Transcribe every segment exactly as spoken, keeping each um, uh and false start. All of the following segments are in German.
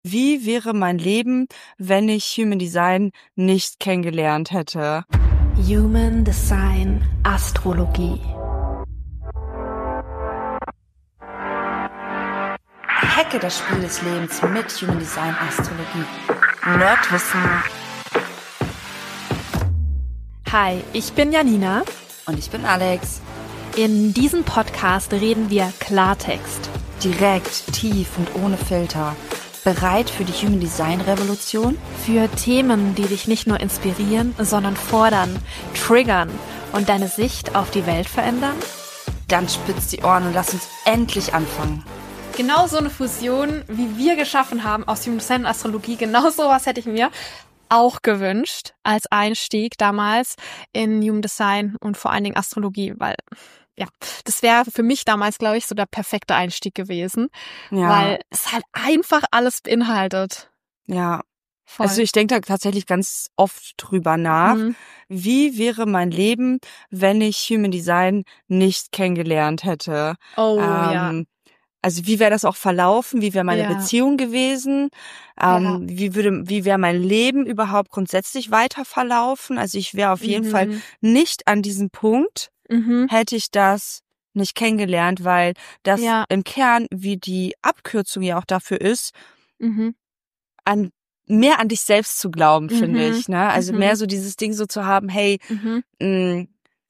Wie wäre mein Leben, wenn ich Human Design nicht kennengelernt hätte? Human Design Astrologie. Hacke das Spiel des Lebens mit Human Design Astrologie. Nerdwissen. Hi, ich bin Janina. Und ich bin Alex. In diesem Podcast reden wir Klartext. Direkt, tief und ohne Filter. Bereit für die Human Design Revolution? Für Themen, die dich nicht nur inspirieren, sondern fordern, triggern und deine Sicht auf die Welt verändern? Dann spitz die Ohren und lass uns endlich anfangen. Genau so eine Fusion, wie wir geschaffen haben aus Human Design und Astrologie, genau sowas hätte ich mir auch gewünscht als Einstieg damals in Human Design und vor allen Dingen Astrologie, weil ja, das wäre für mich damals, glaube ich, so der perfekte Einstieg gewesen, Ja. weil es halt einfach alles beinhaltet. Ja, Voll. also ich denke da tatsächlich ganz oft drüber nach. Mhm. Wie wäre mein Leben, wenn ich Human Design nicht kennengelernt hätte? Oh ja. Ähm, Also wie wäre das auch verlaufen? Wie wäre meine Ja. Beziehung gewesen? Ähm, Wie würde, wie wäre mein Leben überhaupt grundsätzlich weiter verlaufen? Also ich wäre auf jeden Mhm. Fall nicht an diesem Punkt, Mhm. hätte ich das nicht kennengelernt, weil das Ja. im Kern, wie die Abkürzung ja auch dafür ist, Mhm. an mehr an dich selbst zu glauben, finde Mhm. ich. Ne? Also Mhm. mehr so dieses Ding so zu haben, hey, Mhm. mh,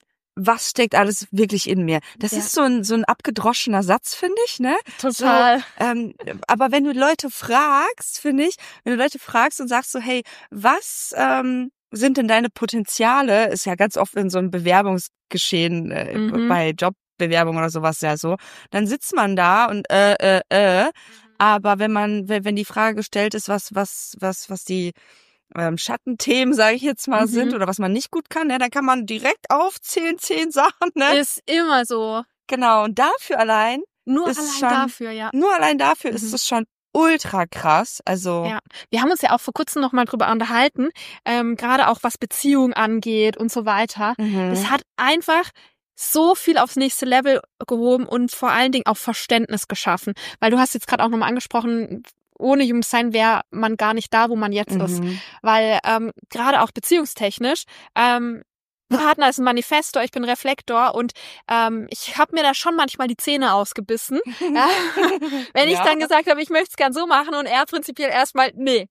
was steckt alles wirklich in mir? Das Ja. ist so ein so ein abgedroschener Satz, finde ich, ne? Total. So, ähm, aber wenn du Leute fragst, finde ich, wenn du Leute fragst und sagst so, hey, was ähm, sind denn deine Potenziale? Ist ja ganz oft in so einem Bewerbungsgeschehen äh, Mhm. bei Jobbewerbungen oder sowas ja so. Dann sitzt man da und äh äh äh. Aber wenn man wenn wenn die Frage gestellt ist, was was was was die ähm, Schattenthemen, sage ich jetzt mal, Mhm. sind oder was man nicht gut kann, ne, dann kann man direkt aufzählen, zehn Sachen, ne? Ist immer so. Genau, und dafür allein, Nur ist allein schon- dafür, ja. nur allein dafür ist Mhm. es schon ultra krass. Also, Ja, wir haben uns ja auch vor kurzem noch mal drüber unterhalten, ähm, gerade auch was Beziehung angeht und so weiter. mhm. Das hat einfach so viel aufs nächste Level gehoben und vor allen Dingen auch Verständnis geschaffen. Weil du hast jetzt gerade auch nochmal angesprochen, ohne Human Design wäre man gar nicht da, wo man jetzt ist. Mhm. Weil ähm, gerade auch beziehungstechnisch, ähm, Partner ist ein Manifestor, ich bin Reflektor und ähm, ich habe mir da schon manchmal die Zähne ausgebissen, ja, wenn ich Ja. dann gesagt habe, ich möchte es gern so machen und er prinzipiell erstmal, nee,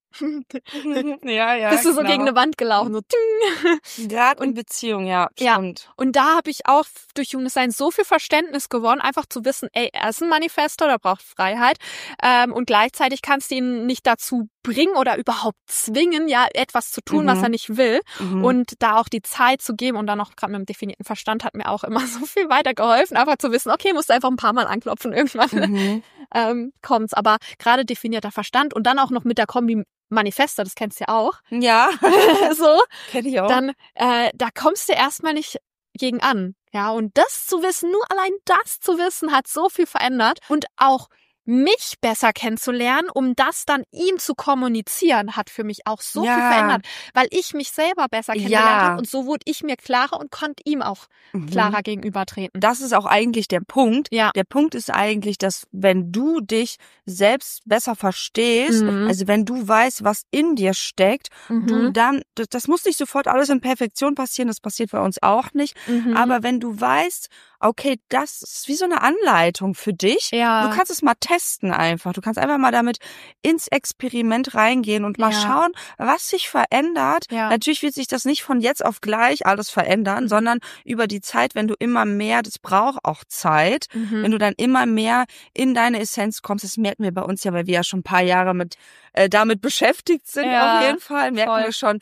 ja, ja, bist du so genau. gegen eine Wand gelaufen, so ting. Gerade in Beziehung, ja, Ja. stimmt. Und da habe ich auch durch Human Design so viel Verständnis gewonnen, einfach zu wissen, ey, er ist ein Manifestor, der braucht Freiheit ähm, und gleichzeitig kannst du ihn nicht dazu bringen oder überhaupt zwingen, ja, etwas zu tun, Mhm. was er nicht will. Mhm. Und da auch die Zeit zu geben und dann auch gerade mit dem definierten Verstand hat mir auch immer so viel weitergeholfen, einfach zu wissen, okay, musst du einfach ein paar Mal anklopfen, irgendwann Mhm. ähm, kommt's. Aber gerade definierter Verstand und dann auch noch mit der Kombi Manifester, das kennst du ja auch, Ja, so, kenn ich auch. dann äh, da kommst du erstmal nicht gegen an. Ja, und das zu wissen, nur allein das zu wissen, hat so viel verändert und auch mich besser kennenzulernen, um das dann ihm zu kommunizieren, hat für mich auch so Ja. viel verändert, weil ich mich selber besser kennengelernt Ja. habe und so wurde ich mir klarer und konnte ihm auch Mhm. klarer gegenübertreten. Das ist auch eigentlich der Punkt. Ja. Der Punkt ist eigentlich, dass wenn du dich selbst besser verstehst, Mhm. also wenn du weißt, was in dir steckt, du Mhm. dann, das, das muss nicht sofort alles in Perfektion passieren, das passiert bei uns auch nicht, Mhm. aber wenn du weißt, okay, das ist wie so eine Anleitung für dich, Ja. du kannst es mal testen einfach, du kannst einfach mal damit ins Experiment reingehen und mal Ja. schauen, was sich verändert. Ja. Natürlich wird sich das nicht von jetzt auf gleich alles verändern, Mhm. sondern über die Zeit, wenn du immer mehr, das braucht auch Zeit, Mhm. wenn du dann immer mehr in deine Essenz kommst, das merken wir bei uns ja, weil wir ja schon ein paar Jahre mit äh, damit beschäftigt sind, Ja, auf jeden Fall, merken voll. wir schon,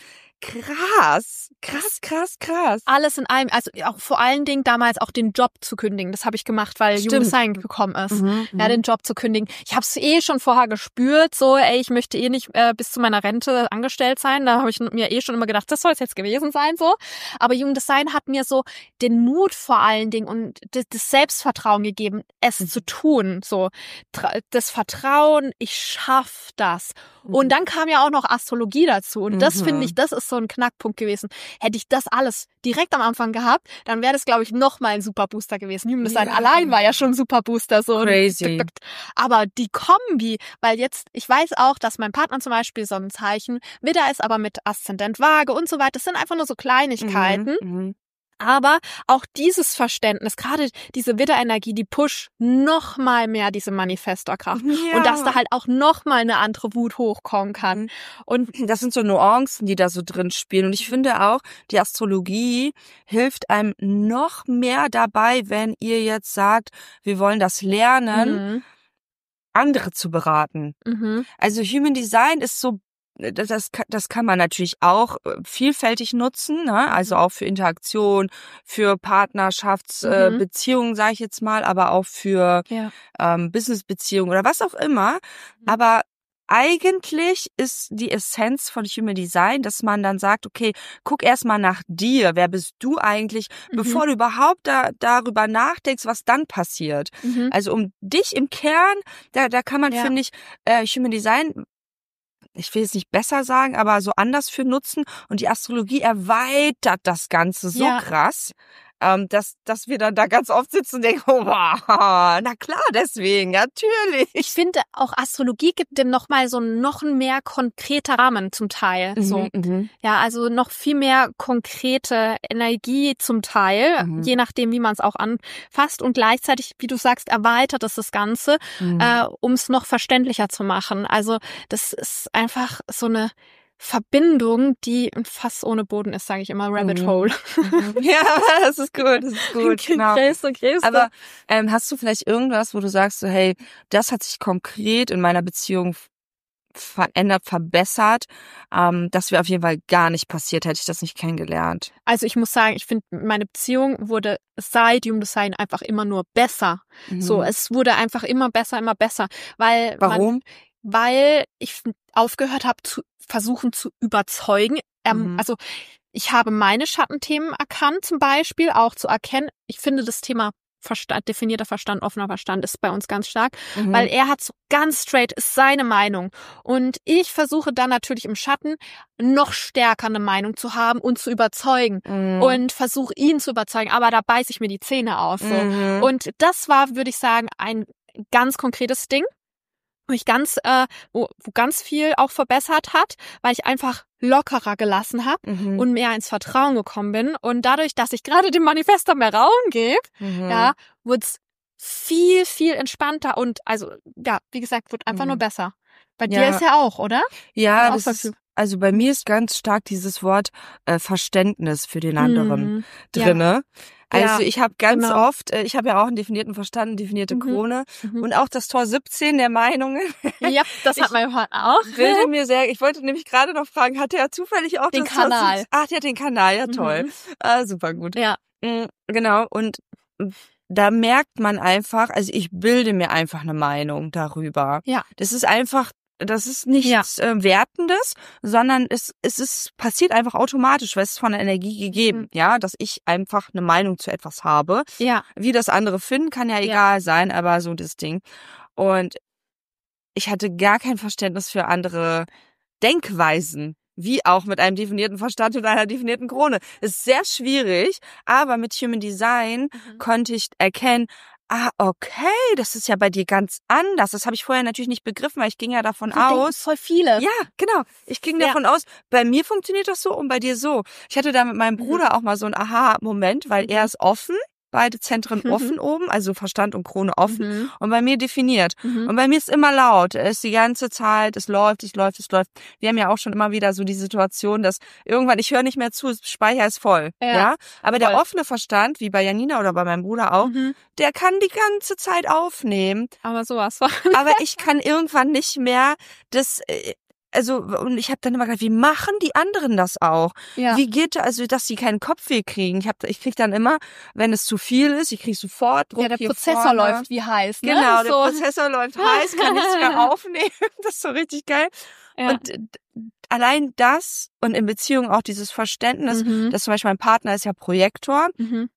krass, krass, krass, krass. Alles in einem, also auch vor allen Dingen damals auch den Job zu kündigen. Das habe ich gemacht, weil Stimmt. Human Design gekommen ist. Mhm, Ja, den Job zu kündigen. Ich habe es eh schon vorher gespürt, so, ey, ich möchte eh nicht äh, bis zu meiner Rente angestellt sein. Da habe ich mir eh schon immer gedacht, das soll es jetzt gewesen sein, so. Aber Human Design hat mir so den Mut vor allen Dingen und das, das Selbstvertrauen gegeben, es Mhm. zu tun, so. Tra- Das Vertrauen, ich schaff das. Und dann kam ja auch noch Astrologie dazu. Und das Mhm. finde ich, das ist so ein Knackpunkt gewesen. Hätte ich das alles direkt am Anfang gehabt, dann wäre das, glaube ich, noch mal ein super Booster gewesen. Human Design Ja. allein war ja schon ein super Booster. So Crazy. Aber die Kombi, weil jetzt, ich weiß auch, dass mein Partner zum Beispiel so ein Zeichen Widder ist, aber mit Aszendent Waage und so weiter. Das sind einfach nur so Kleinigkeiten. Mhm, mhm. Aber auch dieses Verständnis, gerade diese Widderenergie, die pusht noch mal mehr diese Manifestorkraft. Ja. Und dass da halt auch noch mal eine andere Wut hochkommen kann. Und Das sind so Nuancen, die da so drin spielen. Und ich finde auch, die Astrologie hilft einem noch mehr dabei, wenn ihr jetzt sagt, wir wollen das lernen, mhm. andere zu beraten. Mhm. Also Human Design ist so, das, das, das kann man natürlich auch vielfältig nutzen, ne? Also auch für Interaktion, für Partnerschaftsbeziehungen, Mhm. äh, Beziehungen, sage ich jetzt mal, aber auch für Ja. ähm, Businessbeziehungen oder was auch immer. Mhm. Aber eigentlich ist die Essenz von Human Design, dass man dann sagt, okay, guck erstmal nach dir. Wer bist du eigentlich, Mhm. bevor du überhaupt da, darüber nachdenkst, was dann passiert. Mhm. Also um dich im Kern, da, da kann man, Ja. finde ich, äh, Human Design, ich will es nicht besser sagen, aber so anders für nutzen. Und die Astrologie erweitert das Ganze so Ja. krass, ähm, dass, dass wir dann da ganz oft sitzen und denken, oh, wow, na klar, deswegen, natürlich. Ich finde, auch Astrologie gibt dem noch mal so einen noch mehr konkreter Rahmen zum Teil. So. Mhm. Ja, also noch viel mehr konkrete Energie zum Teil, Mhm. je nachdem, wie man es auch anfasst. Und gleichzeitig, wie du sagst, erweitert es das Ganze, Mhm. äh, um es noch verständlicher zu machen. Also das ist einfach so eine Verbindung, die fast ohne Boden ist, sage ich immer, Rabbit Mhm. Hole. Ja, das ist gut, das ist gut, genau. Größte, größte. Aber ähm, hast du vielleicht irgendwas, wo du sagst, so, hey, das hat sich konkret in meiner Beziehung verändert, verbessert, ähm, das wäre auf jeden Fall gar nicht passiert, hätte ich das nicht kennengelernt. Also ich muss sagen, ich finde, meine Beziehung wurde seit Human Design einfach immer nur besser. Mhm. So, es wurde einfach immer besser, immer besser. Weil Warum? Man, weil ich aufgehört habe zu versuchen zu überzeugen. Ähm, Mhm. Also ich habe meine Schattenthemen erkannt, zum Beispiel auch zu erkennen. Ich finde das Thema Verstand, definierter Verstand, offener Verstand ist bei uns ganz stark, Mhm. weil er hat so ganz straight, ist seine Meinung. Und ich versuche dann natürlich im Schatten noch stärker eine Meinung zu haben und zu überzeugen Mhm. und versuche ihn zu überzeugen, aber da beiße ich mir die Zähne aus. So. Mhm. Und das war, würde ich sagen, ein ganz konkretes Ding, wo ich ganz, äh, wo, wo ganz viel auch verbessert hat, weil ich einfach lockerer gelassen habe Mhm. und mehr ins Vertrauen gekommen bin. Und dadurch, dass ich gerade dem Manifestor mehr Raum gebe, Mhm. ja, wurde es viel, viel entspannter und also, ja, wie gesagt, wird einfach Mhm. nur besser. Bei Ja. dir ist ja auch, oder? Ja, Auch das ist, verfüg- also bei mir ist ganz stark dieses Wort äh, Verständnis für den anderen Mhm. Ja. drinne. Also Ja, ich habe ganz genau. oft, äh, ich habe ja auch einen definierten Verstand, eine definierte Mhm. Krone Mhm. und auch das Tor siebzehn der Meinungen. Ja, das Ich hat mein Partner auch. Bilde mir sehr, ich wollte nämlich gerade noch fragen, hat er zufällig auch Den das Tor Kanal. siebzehn? Ach, der hat den Kanal, ja toll. Mhm. Ah, super gut. Ja. Mm, Genau, und da merkt man einfach, also ich bilde mir einfach eine Meinung darüber. Ja. Das ist einfach, das ist nichts äh, Wertendes, sondern es, es ist, passiert einfach automatisch, weil es ist von der Energie gegeben, Mhm. ja, dass ich einfach eine Meinung zu etwas habe. Ja. Wie das andere finden, kann ja egal sein, aber so das Ding. Und ich hatte gar kein Verständnis für andere Denkweisen, wie auch mit einem definierten Verstand und einer definierten Krone. Es ist sehr schwierig, aber mit Human Design Mhm. konnte ich erkennen, ah, okay, das ist ja bei dir ganz anders. Das habe ich vorher natürlich nicht begriffen, weil ich ging ja davon So denken aus. voll viele. Ja, genau. Ich ging Ja. davon aus, bei mir funktioniert das so und bei dir so. Ich hatte da mit meinem Mhm. Bruder auch mal so einen Aha-Moment, weil Mhm. er ist offen, beide Zentren Mhm. offen oben, also Verstand und Krone offen Mhm. und bei mir definiert. Mhm. Und bei mir ist immer laut. Es ist die ganze Zeit, es läuft, es läuft, es läuft. Wir haben ja auch schon immer wieder so die Situation, dass irgendwann, ich höre nicht mehr zu, Speicher ist voll. Ja. Ja, Aber voll. der offene Verstand, wie bei Janina oder bei meinem Bruder auch, Mhm. der kann die ganze Zeit aufnehmen. Aber sowas war. Aber ich kann irgendwann nicht mehr das, äh, also, und ich habe dann immer gedacht, wie machen die anderen das auch? Ja. Wie geht das, also, dass sie keinen Kopfweh kriegen? Ich hab, ich krieg dann immer, wenn es zu viel ist, ich krieg sofort Druck Ja, der hier Prozessor vorne. läuft wie heiß, ne? Genau, der so. Prozessor läuft heiß, kann nichts mehr aufnehmen. Das ist so richtig geil. Ja. Und äh, allein das und in Beziehung auch dieses Verständnis, Mhm. dass zum Beispiel mein Partner ist ja Projektor, Mhm.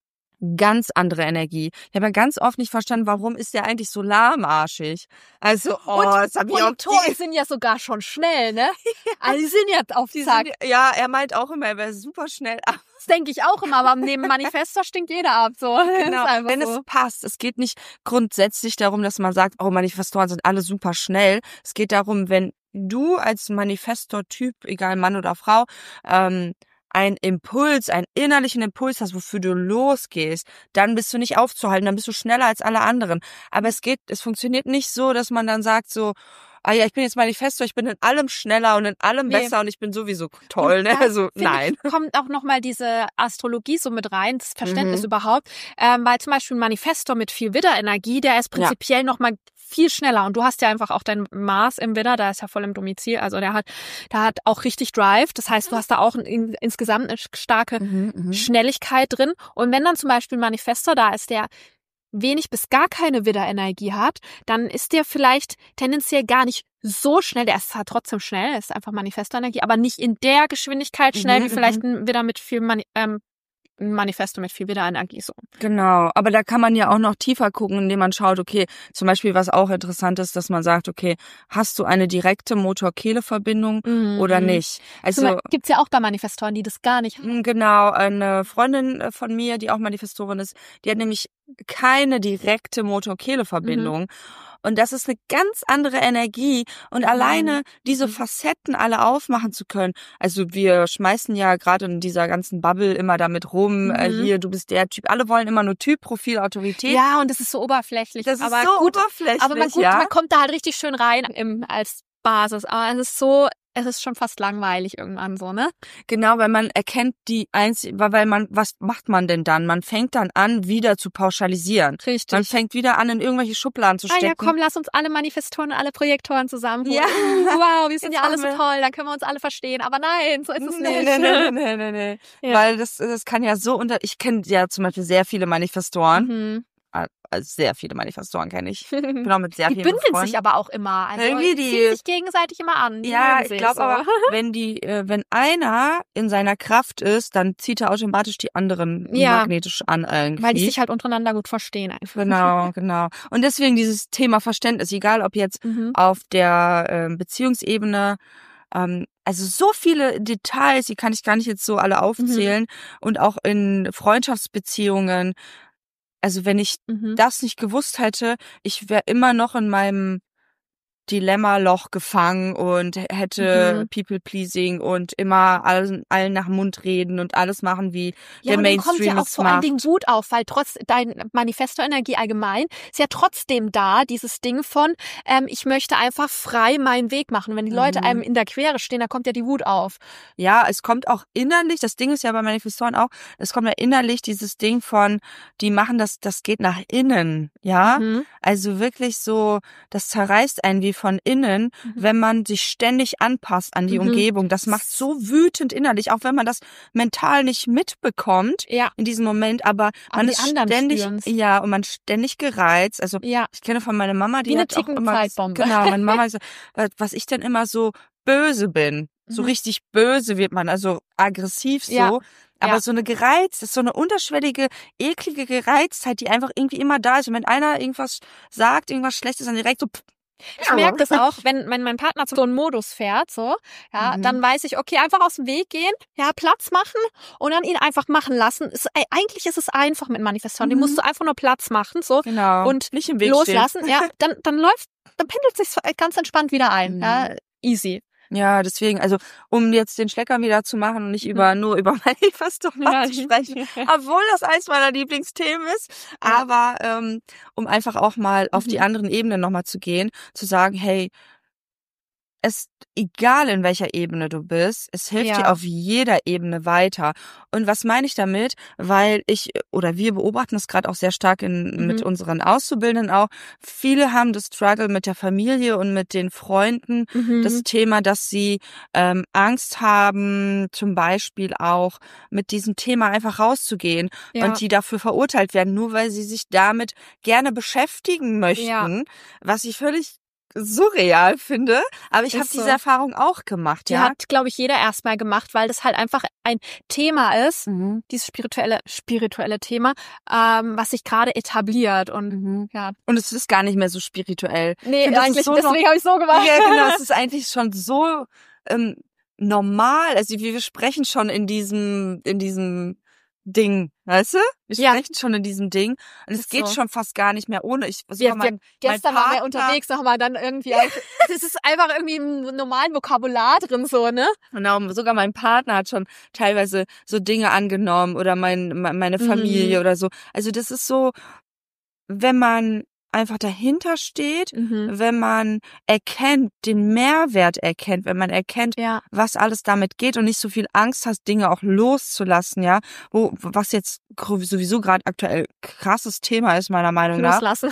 ganz andere Energie. Ich habe ja ganz oft nicht verstanden, warum ist der eigentlich so lahmarschig? Also, oh, und, das hab ich und auch die Tore sind ja sogar schon schnell, ne? Also die sind ja auf die Zack. sind, ja, er meint auch immer, er wäre super schnell ab. Das denke ich auch immer, aber neben Manifestor stinkt jeder ab. So. Genau, ist einfach wenn so. es passt. Es geht nicht grundsätzlich darum, dass man sagt, oh, Manifestoren sind alle super schnell. Es geht darum, wenn du als Manifestor-Typ, egal Mann oder Frau, ähm, einen Impuls, einen innerlichen Impuls hast, wofür du losgehst, dann bist du nicht aufzuhalten, dann bist du schneller als alle anderen. Aber es geht, es funktioniert nicht so, dass man dann sagt so, ah ja, ich bin jetzt Manifestor, ich bin in allem schneller und in allem Nee. besser und ich bin sowieso toll, Und ne? da, Also finde nein. Ich, kommt auch nochmal diese Astrologie so mit rein, das Verständnis Mhm. überhaupt. Ähm, weil zum Beispiel ein Manifestor mit viel Widderenergie, der ist prinzipiell ja. nochmal viel schneller. Und du hast ja einfach auch dein Mars im Widder, da ist ja voll im Domizil. Also der hat, der hat auch richtig Drive. Das heißt, du hast da auch in, insgesamt eine starke Mhm, mhm. Schnelligkeit drin. Und wenn dann zum Beispiel ein Manifestor da ist, der wenig bis gar keine Widderenergie hat, dann ist der vielleicht tendenziell gar nicht so schnell. Der ist zwar trotzdem schnell, ist einfach Manifestorenergie, aber nicht in der Geschwindigkeit schnell Mhm, wie vielleicht mhm. ein Widder mit viel Mani ähm, ein Manifesto mit viel Widderenergie so. Genau, aber da kann man ja auch noch tiefer gucken, indem man schaut, okay, zum Beispiel, was auch interessant ist, dass man sagt, okay, hast du eine direkte Motor-Kehle-Verbindung Mhm. oder nicht? Also Also gibt's ja auch bei Manifestoren, die das gar nicht haben. genau, eine Freundin von mir, die auch Manifestorin ist, die hat nämlich keine direkte Motor-Kehle-Verbindung. Und das ist eine ganz andere Energie. Und Mhm. alleine diese Mhm. Facetten alle aufmachen zu können. Also wir schmeißen ja gerade in dieser ganzen Bubble immer damit rum, Mhm. äh, hier, du bist der Typ. Alle wollen immer nur Typ, Profil, Autorität. Ja, und das ist so oberflächlich. Das ist aber so gut, oberflächlich, aber man, gut, ja. man kommt da halt richtig schön rein im, als Basis. Aber es ist so, es ist schon fast langweilig irgendwann so, ne? Genau, weil man erkennt die eins, weil man, was macht man denn dann? Man fängt dann an, wieder zu pauschalisieren. Richtig. Man fängt wieder an, in irgendwelche Schubladen zu Ah stecken. ja, komm, lass uns alle Manifestoren und alle Projektoren zusammenholen. Ja. Uh, wow, wir sind Jetzt ja alle so machen wir- toll, dann können wir uns alle verstehen. Aber nein, so ist es Nee, nicht. nee, nee, nee, nee, nee. Ja. Weil das, das kann ja so unter, ich kenne ja zum Beispiel sehr viele Manifestoren. Mhm. Also sehr viele Manifestoren kenne ich. Ich bin auch mit sehr Die vielen bündeln befreundet. sich aber auch immer. Also Irgendwie die die- ziehen sich gegenseitig immer an. Die Ja, mögen ich sich glaube so. aber, wenn die, äh, wenn einer in seiner Kraft ist, dann zieht er automatisch die anderen Ja. magnetisch an irgendwie. Weil die sich halt untereinander gut verstehen einfach. Genau, genau. Und deswegen dieses Thema Verständnis, egal ob jetzt Mhm. auf der ähm, Beziehungsebene, ähm, also so viele Details, die kann ich gar nicht jetzt so alle aufzählen, und auch in Freundschaftsbeziehungen. Also wenn ich Mhm. das nicht gewusst hätte, ich wäre immer noch in meinem Dilemma-Loch gefangen und hätte Mhm. People-Pleasing und immer allen, allen nach dem Mund reden und alles machen, wie Ja, der und dann kommt Mainstream ja auch es vor allen macht. Dingen Wut auf, weil trotz dein Manifesto-Energie allgemein ist ja trotzdem da, dieses Ding von, ähm, ich möchte einfach frei meinen Weg machen. Wenn die Leute Mhm. einem in der Quere stehen, da kommt ja die Wut auf. Ja, es kommt auch innerlich, das Ding ist ja bei Manifestoren auch, es kommt ja innerlich dieses Ding von, die machen das, das geht nach innen, ja? Mhm. Also wirklich so, das zerreißt einen wie von innen, Mhm. wenn man sich ständig anpasst an die Mhm. Umgebung. Das macht so wütend innerlich, auch wenn man das mental nicht mitbekommt Ja, in diesem Moment, aber Aber man die ist anderen ständig, spüren's. ja, und man ist ständig gereizt. Also ja. ich kenne von meiner Mama, die Wie eine hat auch tickende immer, Zeitbombe. genau, meine Mama sagt, was ich denn immer so böse bin. So Mhm. richtig böse wird man, also aggressiv so. Ja. Aber Ja. so eine gereizt, so eine unterschwellige, eklige Gereiztheit, die einfach irgendwie immer da ist. Und wenn einer irgendwas sagt, irgendwas Schlechtes, dann direkt so, pff, Ich merke das auch, wenn, wenn mein Partner so einen Modus fährt, so, ja, Mhm. dann weiß ich, okay, einfach aus dem Weg gehen, ja, Platz machen und dann ihn einfach machen lassen. Es, äh, eigentlich ist es einfach mit Manifestoren. Die Mhm. musst du einfach nur Platz machen, so, genau, und nicht im Weg loslassen, ja, dann, dann läuft, dann pendelt sich's ganz entspannt wieder ein, Mhm. ja, easy. stehen. Ja, deswegen, also um jetzt den Schlecker wieder zu machen und nicht Mhm. über nur über Manifestoren Ja. zu sprechen, obwohl das eins meiner Lieblingsthemen ist, Ja. aber ähm, um einfach auch mal auf die Mhm. anderen Ebenen nochmal zu gehen, zu sagen, hey, es, egal in welcher Ebene du bist, es hilft Ja. dir auf jeder Ebene weiter. Und was meine ich damit? Weil ich, oder wir beobachten das gerade auch sehr stark in, Mhm. mit unseren Auszubildenden auch. Viele haben das Struggle mit der Familie und mit den Freunden. Mhm. Das Thema, dass sie ähm, Angst haben, zum Beispiel auch mit diesem Thema einfach rauszugehen, Ja. und die dafür verurteilt werden, nur weil sie sich damit gerne beschäftigen möchten, Ja. was ich völlig surreal finde, aber ich habe Ist so. diese Erfahrung auch gemacht, Die ja. hat, glaube ich, jeder erstmal gemacht, weil das halt einfach ein Thema ist, Mhm. dieses spirituelle, spirituelle Thema, ähm, was sich gerade etabliert und Mhm. ja. Und es ist gar nicht mehr so spirituell. Nee, Ich find, das ist eigentlich, so deswegen habe ich so gemacht. Ja, genau, es ist eigentlich schon so ähm, normal. Also wir, wir sprechen schon in diesem, in diesem Ding, weißt du? Wir Ja. sprechen schon in diesem Ding. Und es Ist geht so. schon fast gar nicht mehr ohne. Ich, Wir, sogar wir, mein, gestern mein waren wir Partner- unterwegs, haben wir dann irgendwie, es ist einfach irgendwie im normalen Vokabular drin so, ne? Genau, sogar mein Partner hat schon teilweise so Dinge angenommen oder mein, me- meine Familie Mhm. oder so. Also das ist so, wenn man einfach dahinter steht, Mhm. wenn man erkennt, den Mehrwert erkennt, wenn man erkennt, Ja. was alles damit geht und nicht so viel Angst hast, Dinge auch loszulassen, ja, wo was jetzt gro- sowieso gerade aktuell krasses Thema ist, meiner Meinung nach. Loslassen.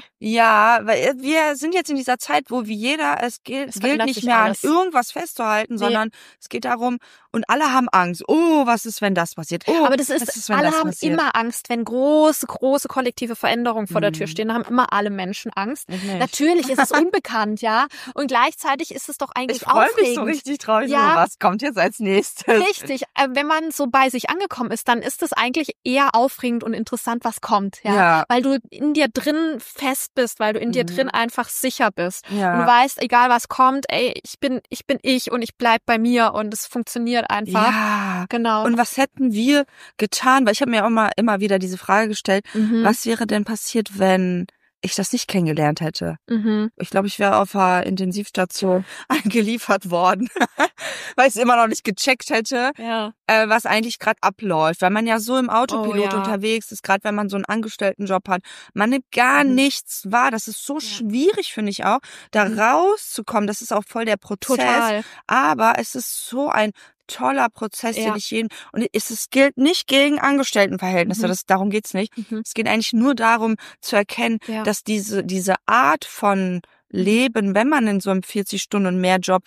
Ja, weil wir sind jetzt in dieser Zeit, wo wie jeder, es gilt, Es gilt verändert nicht sich mehr alles. an irgendwas festzuhalten, Nee. sondern es geht darum, und alle haben Angst. Oh, was ist, wenn das passiert? Oh, Aber das ist, was ist, wenn alle das haben passiert? immer Angst, wenn große, große kollektive Veränderungen vor der Tür Mhm. stehen, da haben immer alle Menschen Angst. Ich nicht. Natürlich ist es unbekannt, ja. Und gleichzeitig ist es doch eigentlich Ich freue aufregend. mich so richtig drauf. Ja. So, was kommt jetzt als nächstes? Richtig. Äh, Wenn man so bei sich angekommen ist, dann ist es eigentlich eher aufregend und interessant, was kommt, ja. Ja. Weil du in dir drin fest bist, weil du in dir Mhm. drin einfach sicher bist. Ja. Und du weißt, egal was kommt, ey, ich bin, ich bin ich und ich bleib bei mir und es funktioniert einfach. Ja. Genau. Und was hätten wir getan? Weil ich habe mir auch mal immer wieder diese Frage gestellt, mhm. was wäre denn passiert, wenn ich das nicht kennengelernt hätte? Mhm. Ich glaube, ich wäre auf einer Intensivstation eingeliefert worden, weil ich es immer noch nicht gecheckt hätte, Ja. äh, was eigentlich gerade abläuft. Weil man ja so im Autopilot Oh, ja. unterwegs ist, gerade wenn man so einen Angestelltenjob hat. Man nimmt gar Mhm. nichts wahr. Das ist so Ja. schwierig, finde ich auch, da Mhm. rauszukommen. Das ist auch voll der Prozess. Total. Aber es ist so ein toller Prozess, Ja. den ich jeden, und es, es gilt nicht gegen Angestelltenverhältnisse, Mhm. das, darum geht's nicht. Mhm. Es geht eigentlich nur darum zu erkennen, Ja. dass diese, diese Art von Leben, wenn man in so einem vierzig Stunden und mehr Job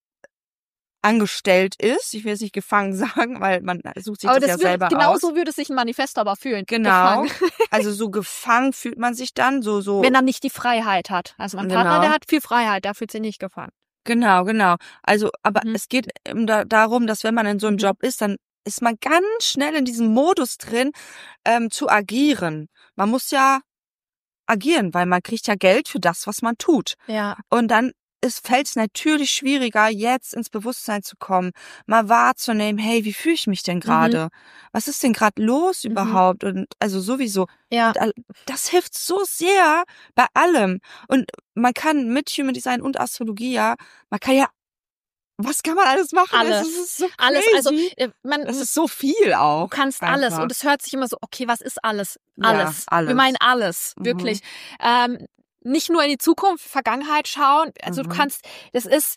angestellt ist, ich will es nicht gefangen sagen, weil man sucht sich Aber das, das ja wird, selber genau aus. so würde sich ein Manifest aber fühlen. Genau. Gefangen. Also so gefangen fühlt man sich dann, so, so. Wenn er nicht die Freiheit hat. Also mein Genau. Partner, der hat viel Freiheit, der fühlt sich nicht gefangen. Genau, genau. Also, aber Mhm. es geht eben da, darum, dass wenn man in so einem Mhm. Job ist, dann ist man ganz schnell in diesem Modus drin, ähm, zu agieren. Man muss ja agieren, weil man kriegt ja Geld für das, was man tut. Ja. Und dann fällt es natürlich schwieriger, jetzt ins Bewusstsein zu kommen, mal wahrzunehmen, hey, wie fühle ich mich denn gerade? Was ist denn gerade los Mhm. überhaupt? Und also sowieso. Ja. Und all- das hilft so sehr bei allem. Und man kann mit Human Design und Astrologie ja, man kann ja, was kann man alles machen? Alles. Es ist so crazy. Alles, also äh, man das ist so viel auch. du kannst einfach. alles und es hört sich immer so, okay, was ist alles? Ja, Alles. alles. Wir meinen alles, Mhm. wirklich. Ähm, nicht nur in die Zukunft, Vergangenheit schauen. Also Mhm. du kannst, das ist,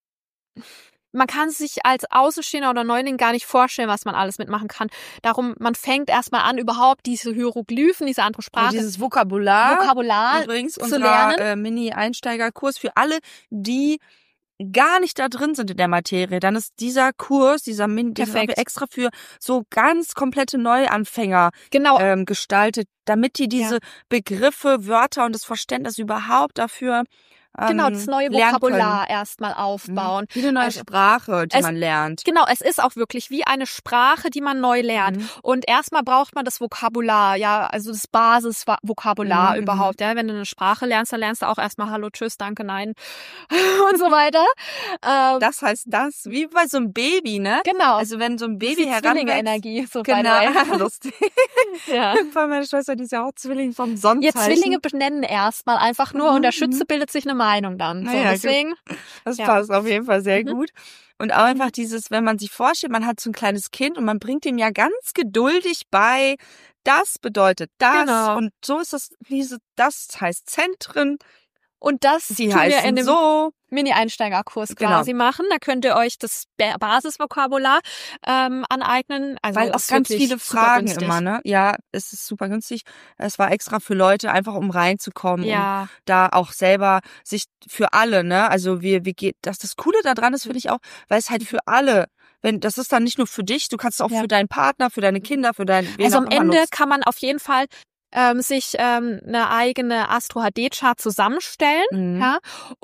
man kann sich als Außenstehender oder Neuling gar nicht vorstellen, was man alles mitmachen kann. Darum, man fängt erstmal an, überhaupt diese Hieroglyphen, diese andere Und Sprache, dieses Vokabular. Vokabular Übrigens zu unser lernen. äh, Mini-Einsteigerkurs für alle, die gar nicht da drin sind in der Materie. Dann ist dieser Kurs, dieser Min, den haben wir Perfekt. extra für so ganz komplette Neuanfänger Genau. ähm, gestaltet, damit die diese Begriffe, Wörter und das Verständnis überhaupt dafür ähm, Genau, das neue lernen Vokabular erstmal aufbauen. können. Wie eine neue Also, Sprache, die es- man lernt. Genau, es ist auch wirklich wie eine Sprache, die man neu lernt. Mhm. Und erstmal braucht man das Vokabular, ja, also das Basisvokabular Mhm, überhaupt. Ja, wenn du eine Sprache lernst, dann lernst du auch erstmal Hallo, Tschüss, Danke, Nein und so weiter. Ähm, Das heißt das, wie bei so einem Baby, ne? genau. Also wenn so ein Baby die heranwächst. Zwillinge-Energie, so by the Genau, way. lustig. Ja. Vor allem meine Schwester, die ist ja auch Zwilling vom Sonnenzeichen. Ihr Zwillinge benennen erstmal einfach nur und der Mhm. Schütze bildet sich eine Meinung dann. So, Naja, deswegen, Das Ja. passt auf jeden Fall sehr Mhm. gut. Und auch einfach dieses, wenn man sich vorstellt, man hat so ein kleines Kind und man bringt ihm ja ganz geduldig bei, das bedeutet das. Genau. Und so ist das, diese, das heißt Zentren, und das die tun wir in heißen dem so. Mini-Einsteigerkurs Genau. quasi machen. Da könnt ihr euch das Ba- Basisvokabular ähm, aneignen. Also Weil auch ist ganz wirklich viele super Fragen günstig. immer, ne? Ja, es ist super günstig. Es war extra für Leute, einfach um reinzukommen. Um Ja, da auch selber sich für alle, ne? Also wir, wir geht, das, das Coole daran ist, finde ich auch, weil es halt für alle, wenn, das ist dann nicht nur für dich, du kannst es auch Ja. für deinen Partner, für deine Kinder, für deinen, wen also auch am immer Ende nutzen. kann man auf jeden Fall ähm, sich ähm, eine eigene Astro-H D-Chart zusammenstellen. Mhm. Ja?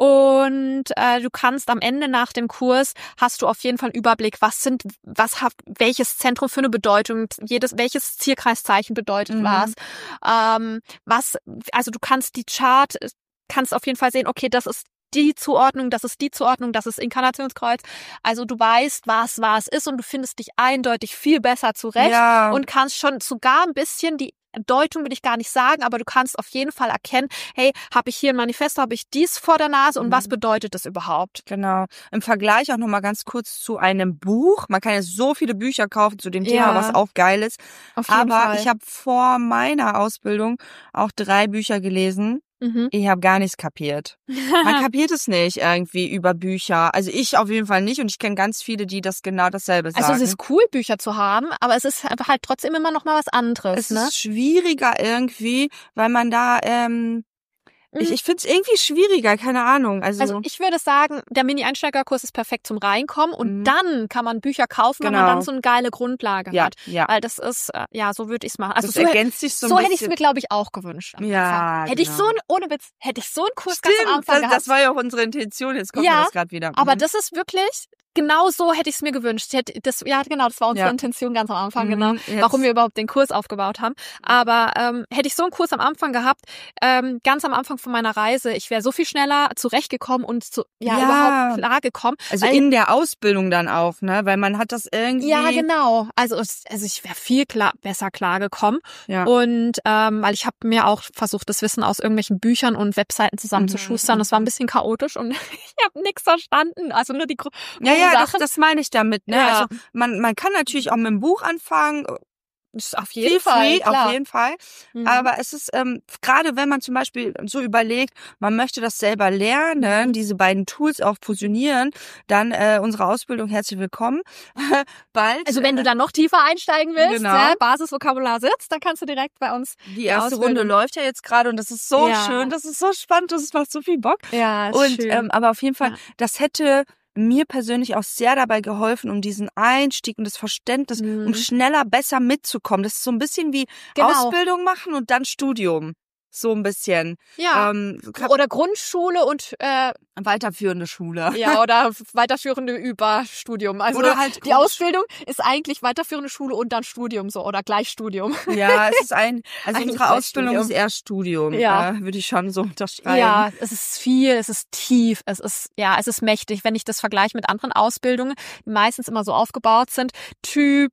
Und äh, du kannst am Ende nach dem Kurs, hast du auf jeden Fall einen Überblick, was sind, was hat welches Zentrum für eine Bedeutung, jedes, welches Zierkreiszeichen bedeutet Mhm. was. Ähm, was, also du kannst die Chart, kannst auf jeden Fall sehen, okay, das ist die Zuordnung, das ist die Zuordnung, das ist Inkarnationskreuz. Also du weißt, was was ist und du findest dich eindeutig viel besser zurecht Ja. und kannst schon sogar ein bisschen die Deutung will ich gar nicht sagen, aber du kannst auf jeden Fall erkennen, hey, habe ich hier ein Manifesto, habe ich dies vor der Nase und Mhm. was bedeutet das überhaupt? Genau. Im Vergleich auch nochmal ganz kurz zu einem Buch. Man kann ja so viele Bücher kaufen zu dem Thema, Ja. was auch geil ist. Auf jeden Aber Fall. ich habe vor meiner Ausbildung auch drei Bücher gelesen. Mhm. Ich habe gar nichts kapiert. Man kapiert es nicht irgendwie über Bücher. Also ich auf jeden Fall nicht und ich kenne ganz viele, die das genau dasselbe sagen. Also es ist cool, Bücher zu haben, aber es ist halt trotzdem immer noch mal was anderes. Es ne? ist schwieriger irgendwie, weil man da, ähm, ich, ich finde es irgendwie schwieriger, keine Ahnung. Also, Also ich würde sagen, der Mini-Einsteigerkurs ist perfekt zum Reinkommen und Mhm. dann kann man Bücher kaufen, wenn Genau. man dann so eine geile Grundlage ja, hat. ja. Weil das ist, äh, ja, so würde ich es machen. Also Das so, ergänzt sich so ein so hätte ich es bisschen. mir, glaube ich, auch gewünscht. am Ja, Anfang. Hätte ich genau. so, ein, ohne Witz, hätte ich so einen Kurs ganz am Stimmt, Anfang das, gehabt. das war ja auch unsere Intention. Jetzt kommt Ja, mir das gerade wieder. Aber Mhm. das ist wirklich, genau so hätte ich es mir gewünscht. Ich hätte, das, ja, genau, das war unsere Ja. Intention ganz am Anfang, Mhm, genau, jetzt- warum wir überhaupt den Kurs aufgebaut haben. Aber ähm, hätte ich so einen Kurs am Anfang gehabt, ähm, ganz am Anfang von meiner Reise, ich wäre so viel schneller zurechtgekommen und zu, ja, Ja. überhaupt klargekommen. Also weil- in der Ausbildung dann auch, ne? Weil man hat das irgendwie. Ja, genau. Also, es, also ich wäre viel klar, besser klargekommen. Ja. Und ähm, weil ich habe mir auch versucht, das Wissen aus irgendwelchen Büchern und Webseiten zusammenzuschustern. Mhm. Das war ein bisschen chaotisch und ich habe nichts verstanden. Also nur die Gro Ja, ja, das, Sachen. das meine ich damit, ne? Ja. Also man, man kann natürlich auch mit dem Buch anfangen. Das ist auf jeden Feel Fall, free, klar. auf jeden Fall. Mhm. Aber es ist, ähm, gerade wenn man zum Beispiel so überlegt, man möchte das selber lernen, diese beiden Tools auch fusionieren, dann äh, unsere Ausbildung, herzlich willkommen. Bald. Also wenn du dann noch tiefer einsteigen willst, Genau. ja, Basisvokabular sitzt, dann kannst du direkt bei uns. die erste Ausbildung. Runde läuft ja jetzt gerade und das ist so Ja. schön, das ist so spannend, das macht so viel Bock. Ja, ist Und schön. ähm, aber auf jeden Fall, Ja. das hätte mir persönlich auch sehr dabei geholfen, um diesen Einstieg und das Verständnis, Mhm. um schneller besser mitzukommen. Das ist so ein bisschen wie Genau. Ausbildung machen und dann Studium. So ein bisschen. ja. Ähm, Oder Grundschule und äh, weiterführende Schule. ja, oder weiterführende Überstudium. Also Oder halt die Grundsch- Ausbildung ist eigentlich weiterführende Schule und dann Studium so oder Gleichstudium. Ja, es ist ein, also Eigentlich unsere Ausbildung Studium. ist eher Studium. Ja. Äh, würde ich schon so unterschreiben. Ja, es ist viel, es ist tief, es ist, ja, es ist mächtig. Wenn ich das vergleiche mit anderen Ausbildungen, die meistens immer so aufgebaut sind, Typ,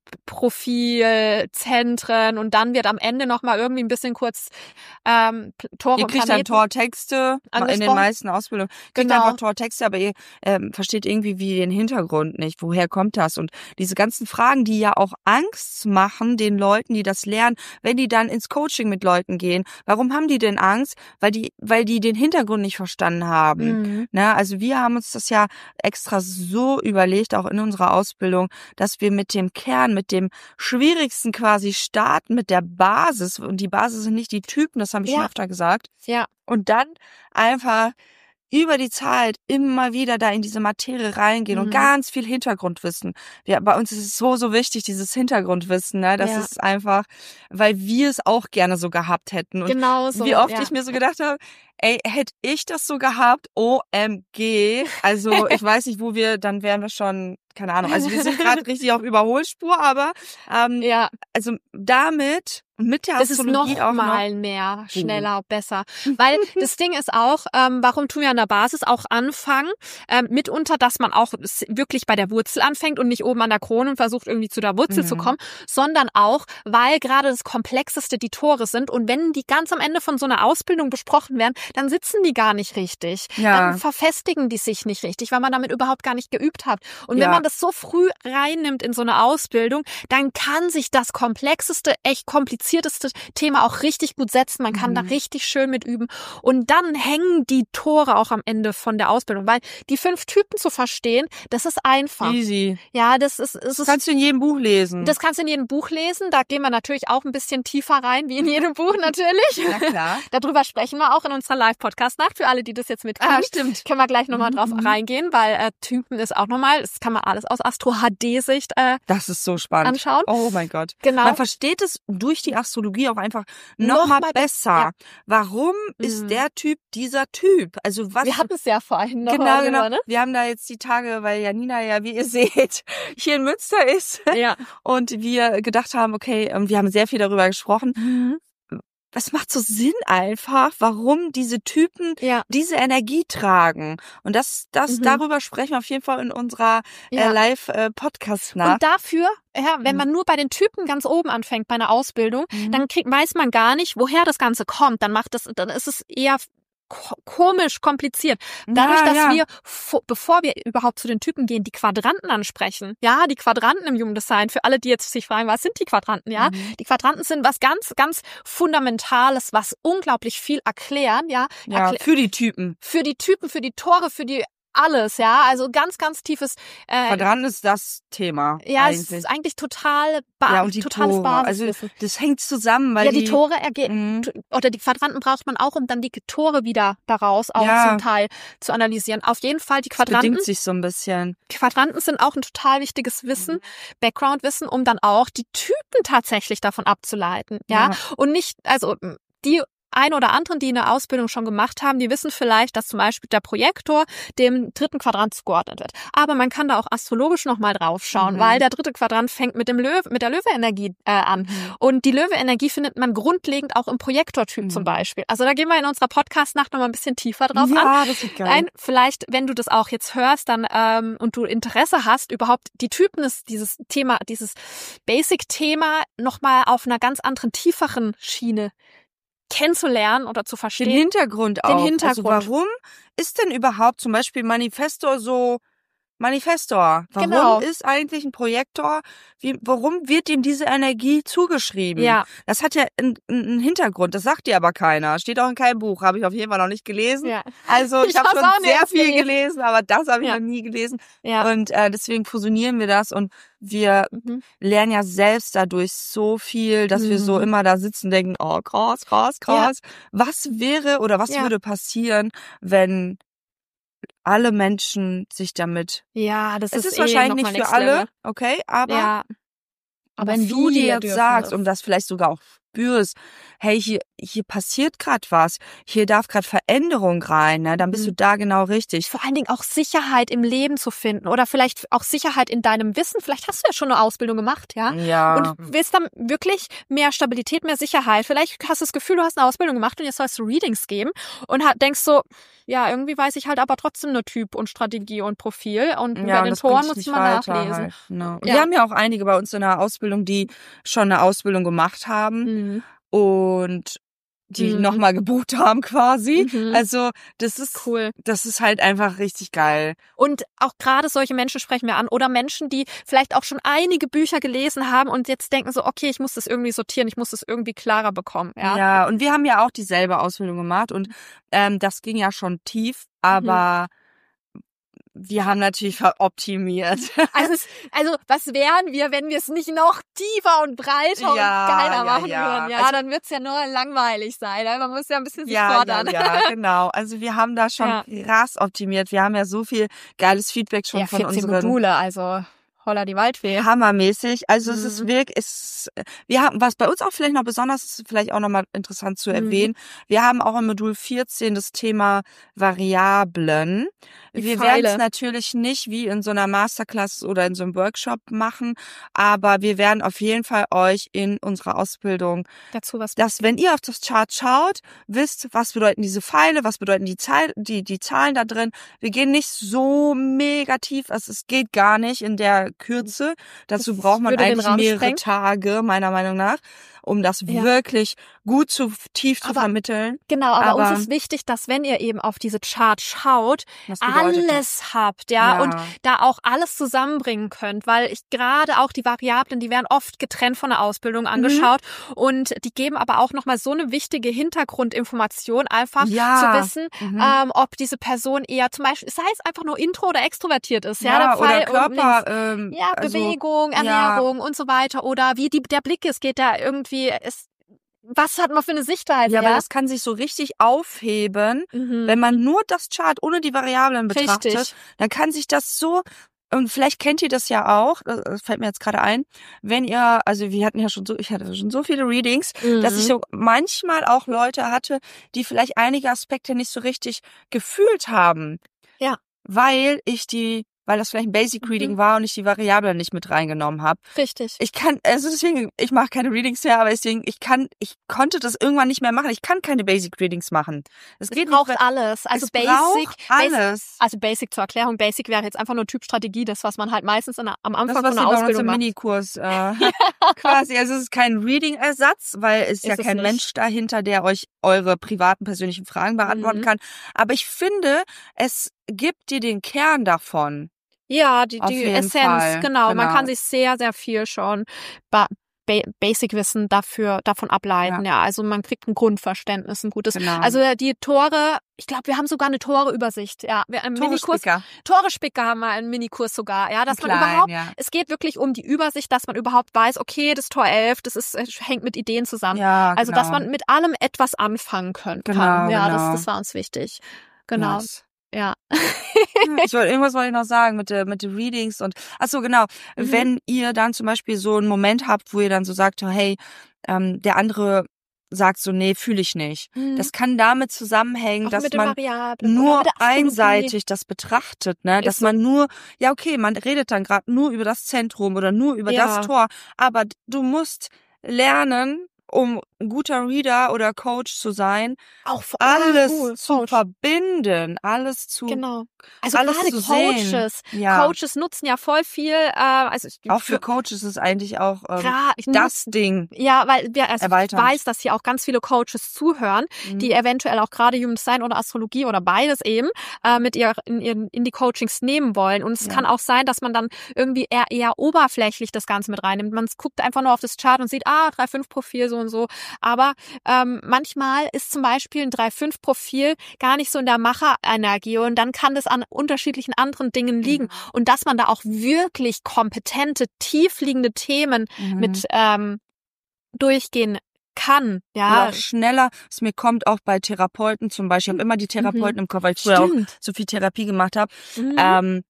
Profil, Zentren und dann wird am Ende nochmal irgendwie ein bisschen kurz ähm, Tore Ihr und kriegt dann Planeten. Tortexte in den angesprochen. meisten Ausbildungen. Kriegt Genau. einfach Tortexte, aber ihr ähm, versteht irgendwie wie den Hintergrund nicht. Woher kommt das? Und diese ganzen Fragen, die ja auch Angst machen den Leuten, die das lernen, wenn die dann ins Coaching mit Leuten gehen. Warum haben die denn Angst? Weil die, weil die den Hintergrund nicht verstanden haben. Mhm. Na, also wir haben uns das ja extra so überlegt, auch in unserer Ausbildung, dass wir mit dem Kern, mit dem Schwierigsten quasi starten, mit der Basis. Und die Basis sind nicht die Typen, das habe ich Ja. schon öfter gesagt. Ja. Und dann einfach über die Zeit immer wieder da in diese Materie reingehen Mhm. und ganz viel Hintergrundwissen. Ja, bei uns ist es so, so wichtig, dieses Hintergrundwissen, ne? Das Ja. ist einfach, weil wir es auch gerne so gehabt hätten. Und Genau so. wie oft ja. ich mir so gedacht habe, ey, hätte ich das so gehabt, O M G. Also ich weiß nicht, wo wir, dann wären wir schon, keine Ahnung, also wir sind gerade richtig auf Überholspur, aber ähm, Ja, also damit und mit der das ist noch Astrologie auch noch. mal mehr, schneller, besser. Weil das Ding ist auch, ähm, warum tun wir an der Basis auch anfangen? Ähm, mitunter, dass man auch s- wirklich bei der Wurzel anfängt und nicht oben an der Krone und versucht irgendwie zu der Wurzel Mhm. zu kommen, sondern auch, weil gerade das Komplexeste die Tore sind und wenn die ganz am Ende von so einer Ausbildung besprochen werden, dann sitzen die gar nicht richtig. Ja. Dann verfestigen die sich nicht richtig, weil man damit überhaupt gar nicht geübt hat. Und Ja. wenn man das so früh reinnimmt in so eine Ausbildung, dann kann sich das komplexeste, echt komplizierteste Thema auch richtig gut setzen. Man kann Mhm. da richtig schön mit üben. Und dann hängen die Tore auch am Ende von der Ausbildung, weil die fünf Typen zu verstehen, das ist einfach. Easy. Ja, das ist, es Das ist kannst du in jedem Buch lesen. das kannst du in jedem Buch lesen. Da gehen wir natürlich auch ein bisschen tiefer rein, wie in jedem Buch natürlich. Na klar. Darüber sprechen wir auch in unserer Live-Podcast-Nacht. Für alle, die das jetzt mitkriegen, Ah, stimmt. können wir gleich nochmal drauf Mhm. reingehen, weil äh, Typen ist auch nochmal, das kann man alles aus Astro-H D-Sicht äh, Das ist so spannend. anschauen. Oh mein Gott. Genau. Man versteht es durch die die Astrologie auch einfach Noch noch mal mal besser. ja. Warum ist Mhm. der Typ dieser Typ? Also was? Wir hatten es ja vorhin noch Genau, drüber, genau. ne? Wir haben da jetzt die Tage, weil Janina ja, wie ihr seht, hier in Münster ist. Ja. Und wir gedacht haben, okay, wir haben sehr viel darüber gesprochen. Mhm. Es macht so Sinn einfach, warum diese Typen Ja. diese Energie tragen. Und das, das, Mhm. darüber sprechen wir auf jeden Fall in unserer Ja. äh, Live-Podcast-Nacht. Und dafür, ja, wenn Mhm. man nur bei den Typen ganz oben anfängt bei einer Ausbildung, Mhm. dann krieg, weiß man gar nicht, woher das Ganze kommt. Dann macht das, dann ist es eher ko- komisch, kompliziert. Dadurch, Ja, dass ja. wir, vo- bevor wir überhaupt zu den Typen gehen, die Quadranten ansprechen. Ja, die Quadranten im Human Design. Für alle, die jetzt sich fragen, was sind die Quadranten? Ja, Mhm. die Quadranten sind was ganz, ganz Fundamentales, was unglaublich viel erklären. Ja, Ja, Erklä- für die Typen. für die Typen, für die Tore, für die alles. Ja, also ganz, ganz tiefes. Äh, Quadranten ist das Thema. Ja, es eigentlich. ist eigentlich total ba Ja, und die totales Tore. Also Basiswissen. das hängt zusammen, weil Ja, die Tore Mhm. ergehen, oder die Quadranten braucht man auch, um dann die Tore wieder daraus auch Ja. zum Teil zu analysieren. Auf jeden Fall, die Das Quadranten, bedingt sich so ein bisschen. Quadranten sind auch ein total wichtiges Wissen, Background-Wissen, um dann auch die Typen tatsächlich davon abzuleiten. Ja, Ja. und nicht, also die ein oder anderen, die eine Ausbildung schon gemacht haben, die wissen vielleicht, dass zum Beispiel der Projektor dem dritten Quadrant zugeordnet wird. Aber man kann da auch astrologisch nochmal drauf schauen, Mhm. weil der dritte Quadrant fängt mit dem Löwe, mit der Löwe-Energie äh, an. Mhm. Und die Löwe-Energie findet man grundlegend auch im Projektortyp Mhm. zum Beispiel. Also da gehen wir in unserer Podcast-Nacht nochmal ein bisschen tiefer drauf an. Ja, das ist geil. Nein, vielleicht, wenn du das auch jetzt hörst, dann ähm, und du Interesse hast, überhaupt die Typen ist dieses Thema, dieses Basic-Thema nochmal auf einer ganz anderen, tieferen Schiene kennenzulernen oder zu Den verstehen. Hintergrund auch. Hintergrund. Also warum ist denn überhaupt zum Beispiel Manifestor so Manifestor? Warum Genau. ist eigentlich ein Projektor, wie, warum wird ihm diese Energie zugeschrieben? Ja. Das hat ja einen, einen Hintergrund, das sagt dir aber keiner. Steht auch in keinem Buch, habe ich auf jeden Fall noch nicht gelesen. Ja. Also ich, Ich habe hab's schon auch sehr nirgends viel gelesen. gelesen, aber das habe ich Ja. noch nie gelesen. Ja. Und äh, deswegen fusionieren wir das und wir Mhm. lernen ja selbst dadurch so viel, dass wir so Mhm. immer da sitzen und denken, oh krass, krass, krass. Was wäre oder was Ja. würde passieren, wenn alle Menschen sich damit... Ja, das Es ist, ist eh wahrscheinlich noch nicht mal für Next alle, Level. okay, aber Ja. Aber wenn du dir viele jetzt dürfen sagst das. und das vielleicht sogar auch spürst, hey, hier hier passiert gerade was, hier darf gerade Veränderung rein, ne, dann bist Mhm. du da genau richtig. Vor allen Dingen auch Sicherheit im Leben zu finden oder vielleicht auch Sicherheit in deinem Wissen. Vielleicht hast du ja schon eine Ausbildung gemacht, ja? Ja. Und willst dann wirklich mehr Stabilität, mehr Sicherheit. Vielleicht hast du das Gefühl, du hast eine Ausbildung gemacht und jetzt sollst du Readings geben und hat, denkst so, ja, irgendwie weiß ich halt aber trotzdem nur Typ und Strategie und Profil und Ja, bei und den das Toren bringt muss dich ich mal nicht weiter nachlesen. halt, ne. Und Ja. wir haben ja auch einige bei uns in der Ausbildung, die schon eine Ausbildung gemacht haben Mhm. und die Mhm. nochmal gebucht haben quasi. Mhm. Also das ist Cool. das ist halt einfach richtig geil. Und auch gerade solche Menschen sprechen wir an oder Menschen, die vielleicht auch schon einige Bücher gelesen haben und jetzt denken so, okay, ich muss das irgendwie sortieren, ich muss das irgendwie klarer bekommen. Ja, Ja, und wir haben ja auch dieselbe Ausbildung gemacht und ähm, das ging ja schon tief, aber wir haben natürlich veroptimiert. Also, es, also was wären wir, wenn wir es nicht noch tiefer und breiter Ja, und geiler ja, machen ja. würden? Ja, Also- dann wird's ja nur langweilig sein. Man muss ja ein bisschen sich Ja, fordern. ja, ja, genau. Also wir haben da schon Ja. krass optimiert. Wir haben ja so viel geiles Feedback schon Ja, von vierzig unseren Module, also holla die Waldfee. hammermäßig. Also es ist Mhm. wirklich, es, wir haben, was bei uns auch vielleicht noch besonders ist, vielleicht auch nochmal interessant zu Mhm. erwähnen. Wir haben auch im Modul vierzehn das Thema Variablen. Die Wir Pfeile. werden es natürlich nicht wie in so einer Masterclass oder in so einem Workshop machen, aber wir werden auf jeden Fall euch in unserer Ausbildung, Dazu was. dass wenn ihr auf das Chart schaut, wisst, was bedeuten diese Pfeile, was bedeuten die, Zeil, die, die Zahlen da drin. Wir gehen nicht so mega tief, also es geht gar nicht in der Kürze. Dazu Das braucht man würde den eigentlich Rahmen mehrere sprengen. Tage, meiner Meinung nach, um das Ja. wirklich gut zu tief zu Aber- vermitteln. Genau, aber, aber- uns ist wichtig, dass wenn ihr eben auf diese Chart schaut, Was bedeutet das? alles habt, ja, Ja. und da auch alles zusammenbringen könnt, weil ich gerade auch die Variablen, die werden oft getrennt von der Ausbildung angeschaut und die geben aber auch nochmal so eine wichtige Hintergrundinformation einfach Ja. zu wissen, Mhm. ähm, ob diese Person eher zum Beispiel, sei es einfach nur intro oder extrovertiert ist, ja, Ja, der Pfeil oder unten Körper, links. ähm, Ja, also, Bewegung, Ernährung und so weiter oder wie die, der Blick ist, geht da irgendwie, ist, was hat man für eine Sichtweise, Ja, ja? weil das kann sich so richtig aufheben, Mhm. wenn man nur das Chart ohne die Variablen betrachtet. Richtig. Dann kann sich das so Und vielleicht kennt ihr das ja auch, das fällt mir jetzt gerade ein, wenn ihr, also wir hatten ja schon so, ich hatte schon so viele Readings, mhm. dass ich so manchmal auch Leute hatte, die vielleicht einige Aspekte nicht so richtig gefühlt haben. Ja. Weil ich die, weil das vielleicht ein Basic Reading mhm. war und ich die Variablen nicht mit reingenommen habe. Richtig. Ich kann, also deswegen, ich mache keine Readings mehr, aber deswegen, ich kann, ich konnte das irgendwann nicht mehr machen. Ich kann keine Basic Readings machen. Das es geht braucht nicht, alles. Also es Basic, alles. Basic, also Basic zur Erklärung. Basic wäre jetzt einfach nur Typstrategie, das was man halt meistens in, am Anfang das, von einer Ausbildung macht. Das Minikurs äh, ja. quasi. Also es ist kein Reading-Ersatz, weil es ist ja kein es Mensch dahinter, der euch eure privaten persönlichen Fragen beantworten mhm. kann. Aber ich finde, es gibt dir den Kern davon. Ja, die, die Essenz, genau. genau. Man kann sich sehr, sehr viel schon ba- ba- Basic-Wissen dafür, davon ableiten. Ja. ja, also man kriegt ein Grundverständnis, ein gutes. Genau. Also die Tore, ich glaube, wir haben sogar eine Tore-Übersicht. Ja, wir einen Minikurs. Tore-Spicker haben wir einen Minikurs sogar. Ja, dass man klein, überhaupt, ja. es geht wirklich um die Übersicht, dass man überhaupt weiß, okay, das Tor elf, das ist, hängt mit Ideen zusammen. Ja, also, genau. dass man mit allem etwas anfangen können genau, kann. Ja, genau. das, das war uns wichtig. Genau. Yes. Ja. ich wollte, irgendwas wollte ich noch sagen mit der, mit den Readings und, ach so, genau. Mhm. Wenn ihr dann zum Beispiel so einen Moment habt, wo ihr dann so sagt, hey, ähm, der andere sagt so, nee, fühle ich nicht. Mhm. Das kann damit zusammenhängen, auch dass mit man Variablen, nur einseitig das betrachtet, ne? Dass so. man nur, ja okay, man redet dann gerade nur über das Zentrum oder nur über ja. das Tor, aber du musst lernen, um ein guter Reader oder Coach zu sein, auch alles cool. zu Coach. verbinden, alles zu genau. Also alles gerade zu Coaches, ja. Coaches nutzen ja voll viel. Äh, also auch für Coaches ist eigentlich auch ähm, grad, das Ding. Ja, weil wir also ich erweitern. weiß, dass hier auch ganz viele Coaches zuhören, mhm. die eventuell auch gerade Human Design oder Astrologie oder beides eben äh, mit ihr in, in, in die Coachings nehmen wollen. Und es ja. kann auch sein, dass man dann irgendwie eher, eher oberflächlich das Ganze mit reinnimmt. Man guckt einfach nur auf das Chart und sieht, ah, drei fünf Profil so und so. Aber ähm, manchmal ist zum Beispiel ein drei fünf Profil gar nicht so in der Macherenergie und dann kann das an unterschiedlichen anderen Dingen liegen. Mhm. Und dass man da auch wirklich kompetente, tiefliegende Themen mhm. mit ähm, durchgehen kann, ja. Oder auch schneller, es mir kommt auch bei Therapeuten zum Beispiel, ich habe immer die Therapeuten mhm. im Kopf, weil ich früher Stimmt. auch so viel Therapie gemacht habe. Mhm. Ähm,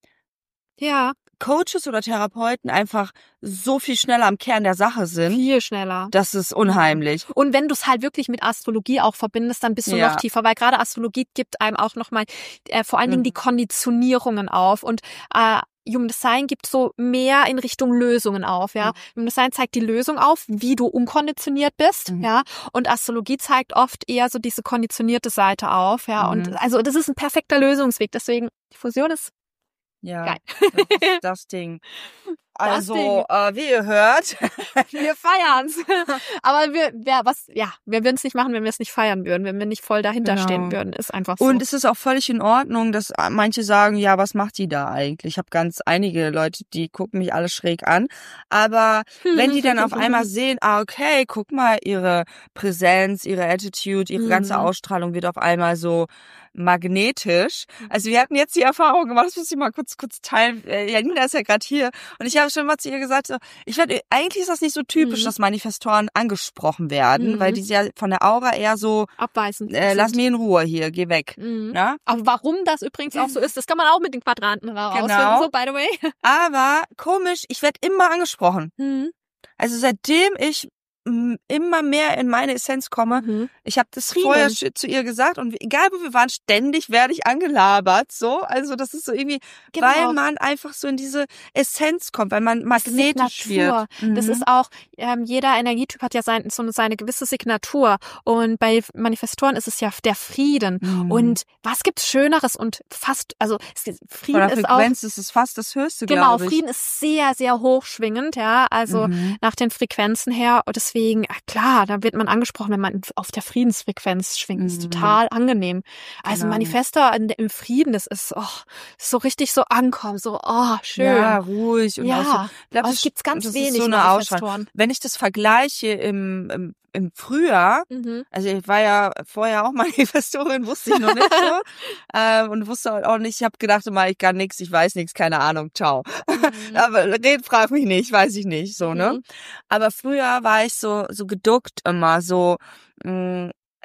ja. Coaches oder Therapeuten einfach so viel schneller am Kern der Sache sind. Viel schneller. Das ist unheimlich. Und wenn du es halt wirklich mit Astrologie auch verbindest, dann bist du ja. noch tiefer, weil gerade Astrologie gibt einem auch nochmal äh, vor allen Dingen mhm. die Konditionierungen auf und äh, Human Design gibt so mehr in Richtung Lösungen auf, ja. Mhm. Human Design zeigt die Lösung auf, wie du unkonditioniert bist, mhm. ja. Und Astrologie zeigt oft eher so diese konditionierte Seite auf, ja. Mhm. Und also das ist ein perfekter Lösungsweg. Deswegen, die Fusion ist ja, geil. Das ist das Ding. Also, das Ding. Äh, wie ihr hört, wir feiern's. Aber wir, ja, was, ja, wir würden es nicht machen, wenn wir es nicht feiern würden, wenn wir nicht voll dahinter genau. stehen würden. Ist einfach so. Und es ist auch völlig in Ordnung, dass manche sagen, ja, was macht die da eigentlich? Ich habe ganz einige Leute, die gucken mich alle schräg an. Aber wenn die dann auf einmal sehen, ah, okay, guck mal, ihre Präsenz, ihre Attitude, ihre ganze Ausstrahlung wird auf einmal so magnetisch. Also wir hatten jetzt die Erfahrung gemacht, das muss ich mal kurz kurz teilen. Janina ist ja gerade hier und ich habe schon mal zu ihr gesagt, so, ich werde eigentlich ist das nicht so typisch, mhm. dass Manifestoren angesprochen werden, mhm. weil die ja von der Aura eher so abweisend. Äh, lass mich in Ruhe hier, geh weg. Mhm. Ja? Aber warum das übrigens auch so ist, das kann man auch mit den Quadranten rausfinden, genau. so by the way. Aber komisch, ich werde immer angesprochen. Mhm. Also seitdem ich immer mehr in meine Essenz komme. Mhm. Ich habe das Frieden. vorher zu ihr gesagt und egal wo wir waren, ständig werde ich angelabert. So, also das ist so irgendwie, genau. weil man einfach so in diese Essenz kommt, weil man magnetisch wird. Mhm. Das ist auch, ähm, jeder Energietyp hat ja sein, so seine gewisse Signatur und bei Manifestoren ist es ja der Frieden. Mhm. Und was gibt's Schöneres und fast, also Frieden Oder ist Frequenz auch, ist es fast das Höchste, genau, glaube ich. Frieden ist sehr, sehr hochschwingend, ja, also mhm. nach den Frequenzen her und das Deswegen, klar, da wird man angesprochen, wenn man auf der Friedensfrequenz schwingt. Das ist total angenehm. Also genau. Manifester im Frieden, das ist, oh, so richtig so ankommen, so, oh, schön. Ja, ruhig. Und ja, auch so, ich glaub, aber es gibt ganz das wenig ist so eine Manifestoren. Wenn ich das vergleiche im, im im Frühjahr, mhm. also ich war ja vorher auch Manifestorin, wusste ich noch nicht so ähm, und wusste auch nicht, ich habe gedacht immer, ich kann nichts, ich weiß nichts, keine Ahnung, ciao. Mhm. Aber red, frag mich nicht, weiß ich nicht, so, ne? Mhm. Aber früher war ich so so geduckt immer, so, mh, also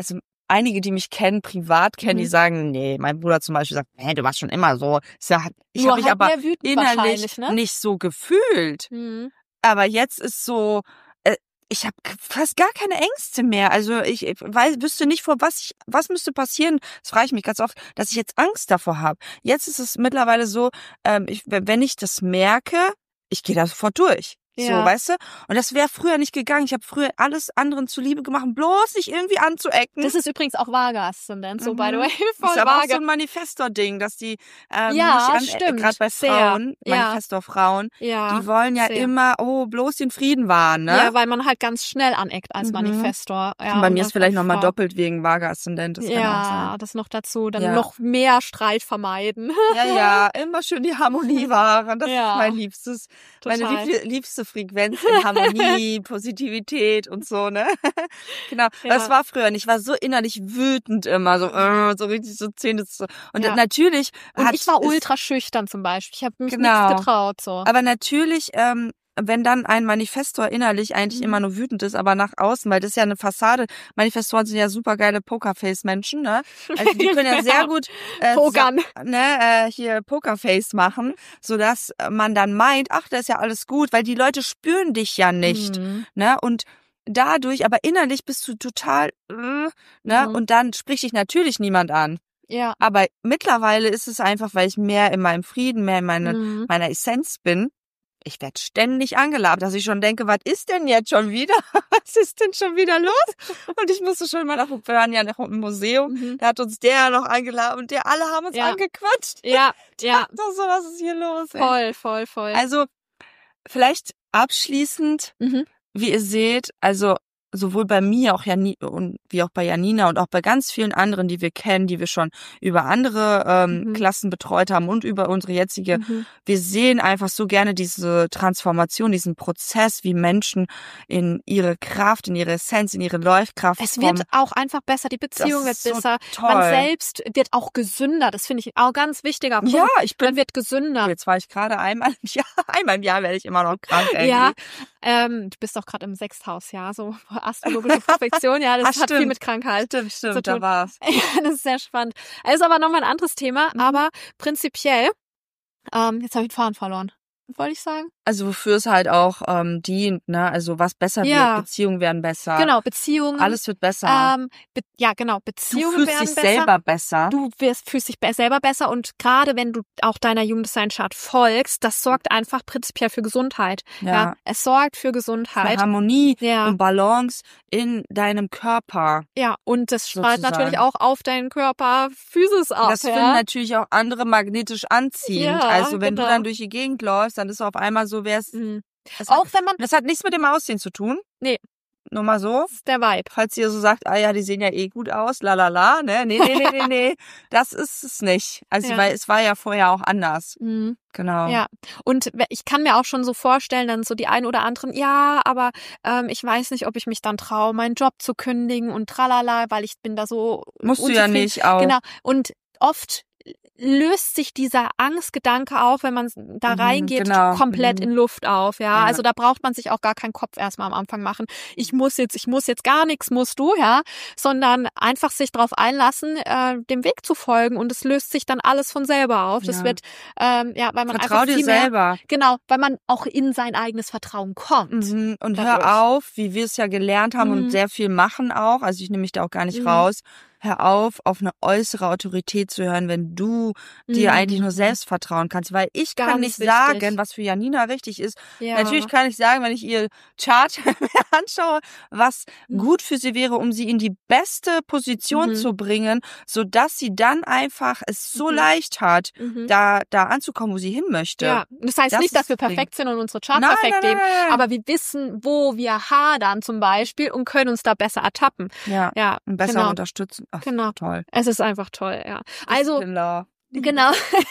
einige, die mich kennen, privat kennen, Mhm. die sagen, nee, mein Bruder zum Beispiel sagt, hey, du warst schon immer so. Ich Nur habe mich halt aber mehr wütend innerlich wahrscheinlich, ne? nicht so gefühlt. Mhm. Aber jetzt ist so, äh, ich habe fast gar keine Ängste mehr. Also ich, ich weiß, wüsste nicht, vor was ich, was müsste passieren. Das frage ich mich ganz oft, dass ich jetzt Angst davor habe. Jetzt ist es mittlerweile so, ähm, ich, wenn ich das merke, ich gehe da sofort durch. So, Ja. weißt du? Und das wäre früher nicht gegangen. Ich habe früher alles anderen zuliebe gemacht, bloß nicht irgendwie anzuecken. Das ist übrigens auch Vaga-Aszendent, so by the Mhm. way, Das voll ist aber auch so vage. ein Manifestor-Ding, dass die ähm, Ja, nicht an, stimmt. gerade bei Sehr. Frauen, Ja. Manifestor-Frauen, Ja, die wollen ja sehr. immer, oh, bloß den Frieden wahren, ne? Ja, weil man halt ganz schnell aneckt als Mhm. Manifestor. Ja, Und bei und mir als ist vielleicht nochmal Frau. doppelt wegen Vaga-Aszendent, das kann auch Ja, sein. das noch dazu, dann Ja. noch mehr Streit vermeiden. Ja, ja, immer schön die Harmonie wahren. Das Ja. ist mein liebstes, meine Total. lieb, liebste Frequenz in Harmonie, Positivität und so, ne? Genau. Ja. Das war früher nicht. Ich war so innerlich wütend immer, so, äh, so richtig so Zähne zu. Und Ja. natürlich Und hat ich war es- ultra schüchtern zum Beispiel. Ich habe mich Genau. nichts getraut, so. Aber natürlich, ähm, wenn dann ein Manifestor innerlich eigentlich Mhm. immer nur wütend ist, aber nach außen, weil das ist ja eine Fassade. Manifestoren sind ja super geile Pokerface-Menschen, ne? Also die können ja sehr gut äh, Pokern. sa- ne, äh, hier Pokerface machen, sodass man dann meint, ach, das ist ja alles gut, weil die Leute spüren dich ja nicht, Mhm. ne? Und dadurch, aber innerlich bist du total, äh, ne? Mhm. Und dann spricht dich natürlich niemand an. Ja. Aber mittlerweile ist es einfach, weil ich mehr in meinem Frieden, mehr in meine, Mhm. meiner Essenz bin. Ich werde ständig angelabt, dass ich schon denke, was ist denn jetzt schon wieder? Was ist denn schon wieder los? Und ich musste schon mal nach, wir waren ja noch im Museum, Mhm. da hat uns der noch eingeladen und der alle haben uns Ja. angequatscht. Ja, ja. Doch so, was ist hier los? Ey? Voll, voll, voll. Also, vielleicht abschließend, Mhm. wie ihr seht, also sowohl bei mir auch Jani und wie auch bei Janina und auch bei ganz vielen anderen, die wir kennen, die wir schon über andere ähm, Mhm. Klassen betreut haben und über unsere jetzige, Mhm. wir sehen einfach so gerne diese Transformation, diesen Prozess, wie Menschen in ihre Kraft, in ihre Essenz, in ihre Leuchtkraft Es kommen. wird auch einfach besser, die Beziehung wird ist so besser. toll. Man selbst wird auch gesünder. Das finde ich auch ganz wichtiger Punkt. Ja, ich bin Man wird gesünder. Jetzt war ich gerade einmal im Jahr, einmal im Jahr werde ich immer noch krank. Irgendwie. Ja, ähm, du bist doch gerade im Sechsthaus, ja, so astrologische Perfektion, ja, das Ah, hat viel stimmt. mit Krankheit. Stimmt, stimmt, zu da tun. war's. Ja, das ist sehr spannend. Also aber nochmal ein anderes Thema, Mhm. aber prinzipiell, ähm, jetzt habe ich den Faden verloren. Was wollte ich sagen? Also wofür es halt auch ähm, dient, ne? Also was besser Ja. wird, Beziehungen werden besser. Genau, Beziehungen. Alles wird besser. Ähm, be ja, genau, du Beziehungen fühlst werden dich besser. selber besser. Du wirst, fühlst dich be- selber besser und gerade wenn du auch deiner Human Design Chart folgst, das sorgt einfach prinzipiell für Gesundheit. Ja, Ja. es sorgt für Für Gesundheit. Harmonie Ja. und Balance in deinem Körper. Ja, und das strahlt Sozusagen. natürlich auch auf deinen Körper Physis ab. Das finden ja? natürlich auch andere magnetisch anziehend. Ja, also wenn genau. du dann durch die Gegend läufst, dann ist auf einmal so, wär's. Mhm. Das Auch hat, wenn man, das hat nichts mit dem Aussehen zu tun. Nee. Nur mal so. das ist der Vibe. Falls ihr so sagt, ah ja, die sehen ja eh gut aus, la la la, ne? Nee, nee, nee, nee, nee. Das ist es nicht. Also, Ja. weil es war ja vorher auch anders. Mhm. Genau. Ja, und we- ich kann mir auch schon so vorstellen, dann so die ein oder anderen, ja, aber ähm, ich weiß nicht, ob ich mich dann traue, meinen Job zu kündigen und tralala, weil ich bin da so Musst du ja unzufrieden. nicht auch. Genau, und oft löst sich dieser Angstgedanke auf, wenn man da Mhm, reingeht, genau. komplett Mhm. in Luft auf, ja? Ja. Also da braucht man sich auch gar keinen Kopf erstmal am Anfang machen. Ich muss jetzt, ich muss jetzt gar nichts, musst du, ja? Sondern einfach sich darauf einlassen, äh, dem Weg zu folgen und es löst sich dann alles von selber auf. Das Ja. wird, ähm, ja, weil man Vertrau einfach dir viel mehr, selber. genau, weil man auch in sein eigenes Vertrauen kommt. Mhm. Und dadurch. hör auf, wie wir es ja gelernt haben Mhm. und sehr viel machen auch. Also ich nehme mich da auch gar nicht Mhm. raus. Hör auf, auf eine äußere Autorität zu hören, wenn du dir Mhm. eigentlich nur selbst vertrauen kannst. Weil ich kann Ganz nicht wichtig. sagen, was für Janina richtig ist. Ja. Natürlich kann ich sagen, wenn ich ihr Chart mir anschaue, was Mhm. gut für sie wäre, um sie in die beste Position Mhm. zu bringen, sodass sie dann einfach es so Mhm. leicht hat, Mhm. da da anzukommen, wo sie hin möchte. Ja, das heißt Das nicht, dass ist wir das Ding. perfekt sind und unsere Chart Nein, perfekt nein, nein, leben, nein, nein. aber wir wissen, wo wir hadern zum Beispiel und können uns da besser ertappen. Ja, Ja, und besser genau. unterstützen. Ach, Genau. toll. Es ist einfach toll, ja. Also, Genau. genau.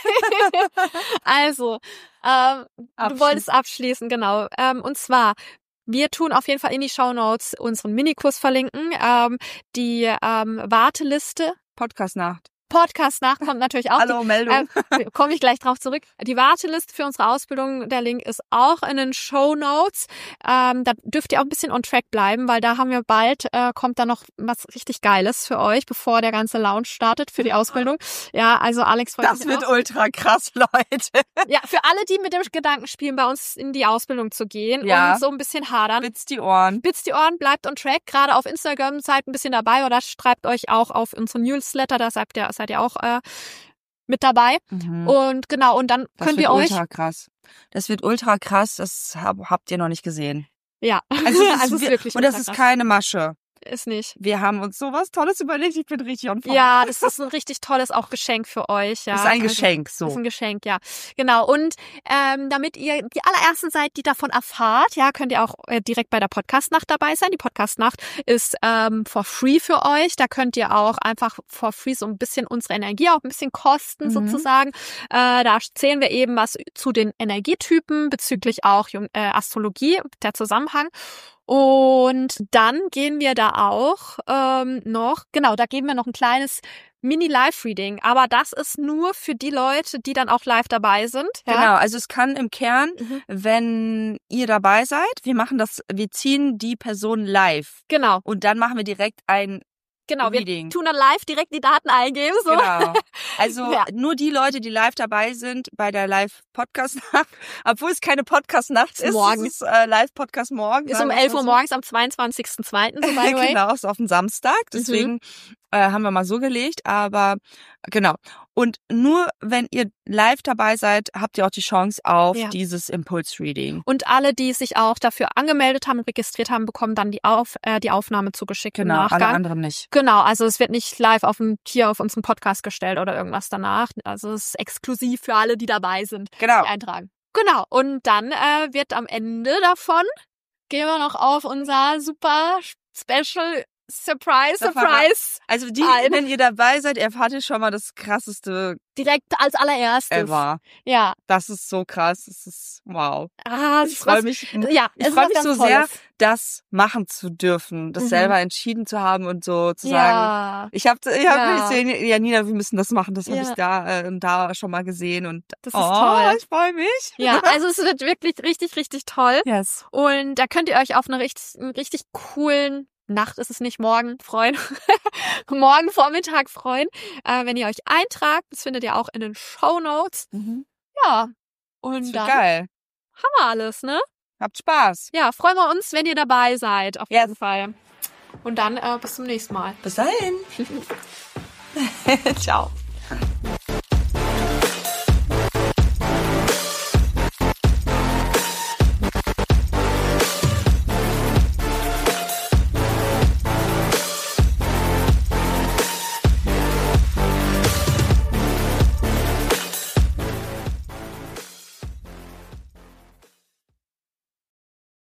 also, ähm, du Abschließen. wolltest abschließen, genau. Ähm, und zwar, wir tun auf jeden Fall in die Shownotes unseren Minikurs verlinken, ähm, die ähm, Warteliste. Podcast-Nacht. Podcast-Nacht kommt natürlich auch. Hallo, die, Meldung. Äh, komme ich gleich drauf zurück. Die Warteliste für unsere Ausbildung, der Link ist auch in den Shownotes. Ähm, da dürft ihr auch ein bisschen on track bleiben, weil da haben wir bald, äh, kommt da noch was richtig Geiles für euch, bevor der ganze Lounge startet für die Ausbildung. Ja, also Alex freut Das sich wird auch. ultra krass, Leute. Ja, für alle, die mit dem Gedanken spielen, bei uns in die Ausbildung zu gehen Ja. und so ein bisschen hadern. Spitz die Ohren. Spitzt die Ohren, bleibt on track, gerade auf Instagram, seid ein bisschen dabei oder schreibt euch auch auf unseren Newsletter, da seid ihr, seid ihr auch äh, mit dabei. Mhm. Und genau, und dann Das könnt wird ihr euch... ultra krass. Das wird ultra krass, das hab, habt ihr noch nicht gesehen. Ja, Also, es ist, also es ist wir- wirklich und das ultra ist krass. keine Masche. Ist nicht. Wir haben uns sowas Tolles überlegt. Ich bin richtig on fire. Ja, das ist ein richtig tolles auch Geschenk für euch. Ja. Das ist ein Also, Geschenk, so. Das ist ein Geschenk, ja. Genau. Und ähm, damit ihr die allerersten seid, die davon erfahrt, ja, könnt ihr auch äh, direkt bei der Podcast-Nacht dabei sein. Die Podcast-Nacht ist ähm, for free für euch. Da könnt ihr auch einfach for free so ein bisschen unsere Energie auch ein bisschen kosten, Mhm. sozusagen. Äh, da erzählen wir eben was zu den Energietypen bezüglich auch äh, Astrologie, der Zusammenhang. Und dann gehen wir da auch ähm, noch, genau, da geben wir noch ein kleines Mini-Live-Reading. Aber das ist nur für die Leute, die dann auch live dabei sind. Ja? Genau, also es kann im Kern, Mhm. wenn ihr dabei seid, wir machen das, wir ziehen die Person live. Genau, Und dann machen wir direkt ein genau. Wir Reading. tun dann live direkt die Daten eingeben. So. Genau. Also Ja. nur die Leute, die live dabei sind bei der Live-Podcast-Nacht, obwohl es keine Podcast-Nacht ist, Morgen. es ist äh, Live-Podcast morgen. Ist sagen um wir elf mal Uhr so. morgens am zweiundzwanzigsten zweiten so by the way. Genau, ist auf den Samstag, deswegen äh, haben wir mal so gelegt, aber genau. Und nur wenn ihr live dabei seid, habt ihr auch die Chance auf Ja. dieses Impulse-Reading. Und alle, die sich auch dafür angemeldet haben und registriert haben, bekommen dann die, auf, äh, die Aufnahme zugeschickt im Genau, alle Nachgang. anderen nicht. Genau, also es wird nicht live auf dem, hier auf unseren Podcast gestellt oder irgendwas danach. Also es ist exklusiv für alle, die dabei sind, Genau. die eintragen. Genau, und dann äh, wird am Ende davon, gehen wir noch auf unser super Special Surprise, Da verra- Surprise, Also die, Ein. wenn ihr dabei seid, erfahrt ihr schon mal das krasseste direkt als allererstes. ever. Ja. Das ist so krass. Das ist wow. Ah, es Ich ist freue was- mich. Ja, Ich es ist freue was mich so ganz sehr, Tolles. das machen zu dürfen, das Mhm. selber entschieden zu haben und so zu sagen. Ja, Ich habe ich Ja. hab gesehen, Janina, wir müssen das machen. Das habe Ja. ich da äh, und da schon mal gesehen und das ist oh, toll. ich freue mich. Ja, also es wird wirklich richtig, richtig toll. Yes. Und da könnt ihr euch auf eine richtig, einen richtig coolen Nacht ist es nicht, morgen freuen. Morgen Vormittag freuen, äh, wenn ihr euch eintragt. Das findet ihr auch in den Shownotes. Mhm. Ja. Das Und wird dann geil. haben wir alles, ne? Habt Spaß. Ja, freuen wir uns, wenn ihr dabei seid. Auf Yes. jeden Fall. Und dann äh, bis zum nächsten Mal. Bis dahin. Ciao.